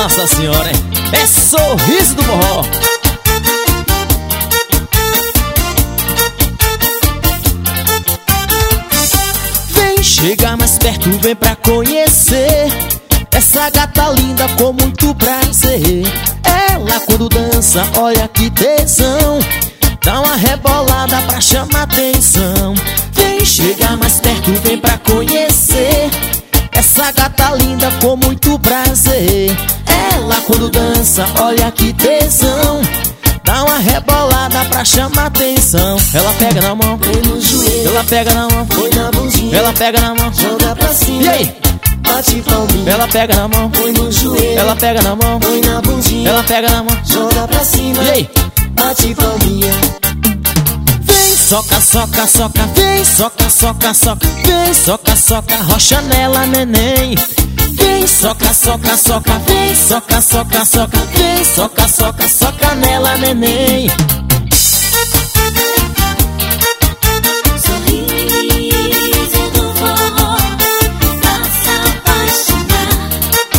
Nossa senhora, hein? É sorriso do forró. Vem chegar mais perto, vem pra conhecer essa gata linda com muito prazer. Ela quando dança, olha que tesão, dá uma rebolada pra chamar atenção. Vem chegar mais perto, vem pra conhecer essa gata linda com muito prazer. Ela quando dança, olha que tesão, dá uma rebolada pra chamar atenção. Ela pega na mão, põe no joelho, ela pega na mão, põe na bundinha, ela pega na mão, joga pra cima, e aí? Bate palminha. Ela pega na mão, põe no joelho, ela pega na mão, põe na bundinha, ela pega na mão, joga pra cima, e aí? Bate palminha. Vem, soca, soca, soca, vem, soca, soca, soca, vem, soca, soca, rocha nela, neném. Vem, soca, soca, soca, vem, soca, soca, soca, vem, soca, soca, soca nela, neném. Sorriso do forró, faça apaixonar.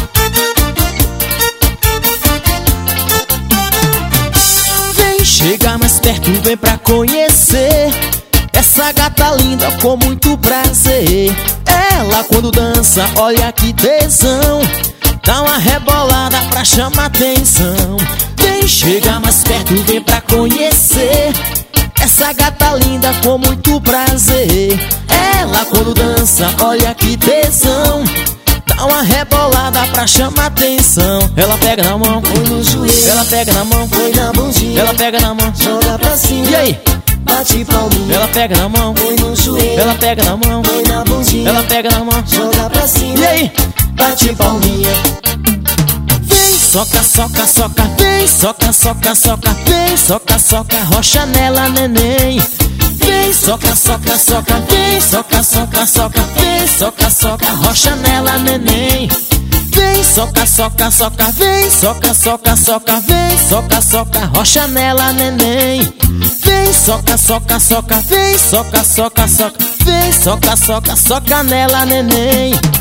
Vem chegar mais perto, vem pra conhecer essa gata linda com muito prazer. Ela quando dança, olha que tesão, dá uma rebolada pra chamar atenção. Vem chegar mais perto, vem pra conhecer essa gata linda com muito prazer. Ela quando dança, olha que tesão, dá uma rebolada pra chamar atenção. Ela pega na mão, põe no joelho, ela pega na mão, põe na bundinha, ela pega na mão, joga pra cima, e aí? Bate palminha. Ela pega na mão, põe no joelho, ela pega na mão, põe na bundinha, ela pega na mão, joga pra cima, e aí? Bate palminha. Vem, soca, soca, soca, vem, soca, soca, soca, vem, soca, soca, rocha nela, neném. Vem, soca, soca, soca, vem, soca, soca, soca, vem, soca, soca, rocha nela, neném. Vem, soca, soca, soca, vem, soca, soca, soca, vem, soca, soca, rocha nela, neném. Vem, soca, soca, soca, vem, soca, soca, soca, vem, soca, soca, soca nela, neném.